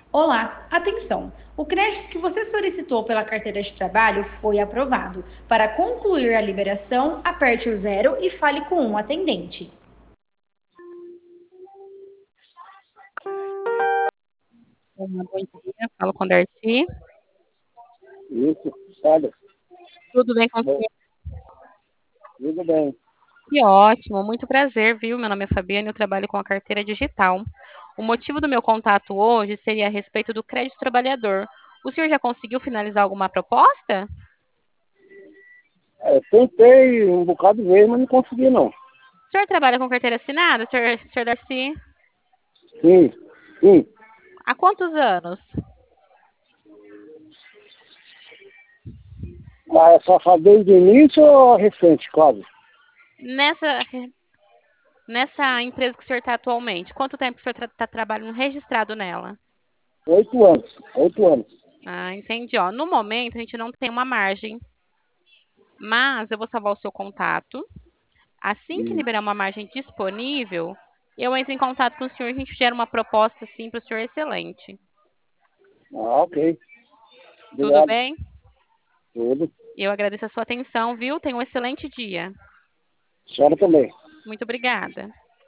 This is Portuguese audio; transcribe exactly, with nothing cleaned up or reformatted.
Olá, atenção! O crédito que você solicitou pela carteira de trabalho foi aprovado. Para concluir a liberação, aperte o zero e fale com um atendente. Olá, bom dia, falo com Darcy. Isso, olha, Tudo bem com bom, você? tudo bem. Que ótimo, muito prazer, viu? Meu nome é Fabiana e eu trabalho com a carteira digital. O motivo do meu contato hoje seria a respeito do crédito trabalhador. O senhor já conseguiu finalizar alguma proposta? É, tentei um bocado de vezes, mas não consegui não. O senhor trabalha com carteira assinada, senhor, senhor Darcy? Sim, sim. Há quantos anos? Mas só faz desde o início ou recente, quase? Nessa, nessa empresa que o senhor está atualmente, quanto tempo o senhor está trabalhando registrado nela? Oito anos, oito anos. Ah, entendi. Ó, no momento, a gente não tem uma margem, mas eu vou salvar o seu contato. Assim que Hum. liberar uma margem disponível, eu entro em contato com o senhor e a gente gera uma proposta, assim, para o senhor excelente. Ah, ok. Tudo Obrigado. bem? Tudo. Eu agradeço a sua atenção, viu? Tenha um excelente dia. A senhora também. Muito obrigada.